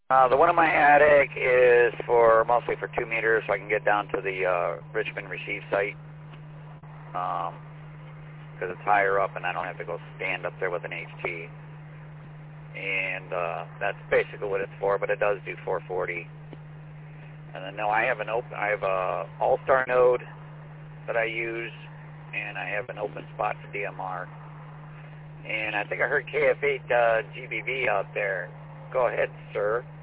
The one in my attic is mostly for 2 meters, so I can get down to the Richmond receive site. Because it's higher up and I don't have to go stand up there with an HT. And that's basically what it's for, but it does do 440. And then I have a All-Star node that I use, and I have an open spot for DMR. And I think I heard KF8 GBV out there. Go ahead, sir.